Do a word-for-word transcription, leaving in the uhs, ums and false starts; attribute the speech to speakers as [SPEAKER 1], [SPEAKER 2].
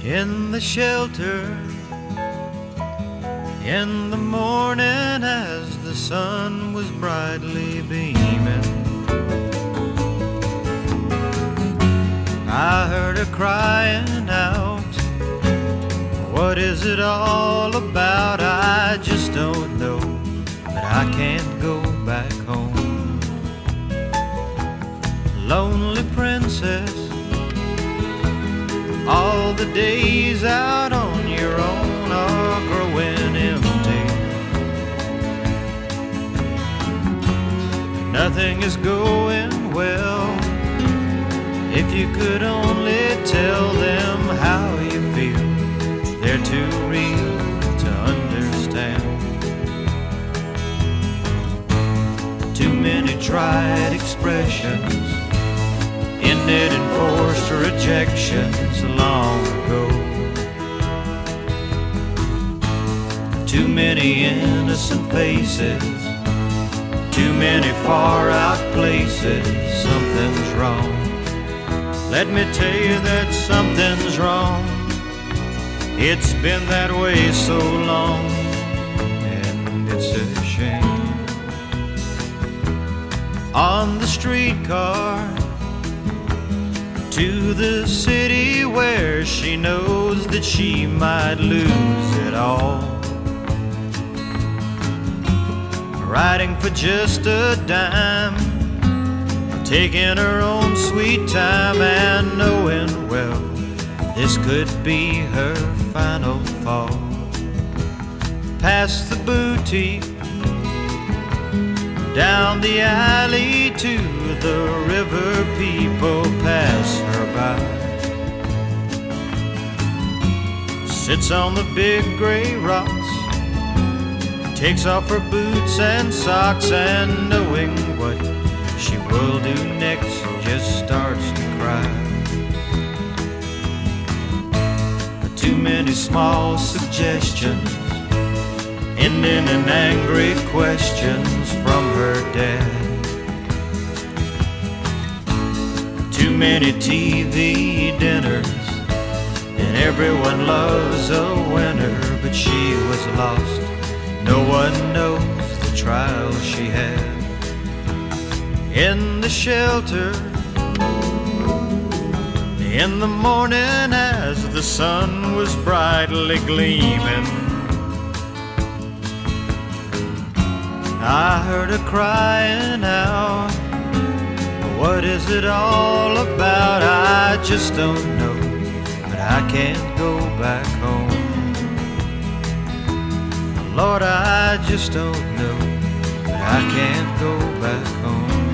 [SPEAKER 1] In the shelter, in the morning as the sun was brightly beaming, I heard her crying out, what is it all about? I just don't know, but I can't go back home. Lonely princess, all the days out on your own are growing empty. Nothing is going well. If you could only tell them how you feel, they're too real to understand. Too many tried expressions ended in forced rejections long ago. Too many innocent faces, too many far out places. Something's wrong. Let me tell you that something's wrong. It's been that way so long, and it's a shame. On the streetcar to the city where she knows that she might lose it all, riding for just a dime, taking her own sweet time and knowing well this could be her final fall. Past the boutique, down the alley to the river, people pass her by. Sits on the big gray rocks, takes off her boots and socks, and knowing what she will do next just starts to cry. Too many small suggestions ending in angry questions from her dad. Too many T V dinners, and everyone loves a winner, but she was lost. No one knows the trial she had. In the shelter, in the morning as the sun was brightly gleaming, I heard her crying out, what is it all about? I just don't know, but I can't go back home. Lord, I just don't know, but I can't go back home.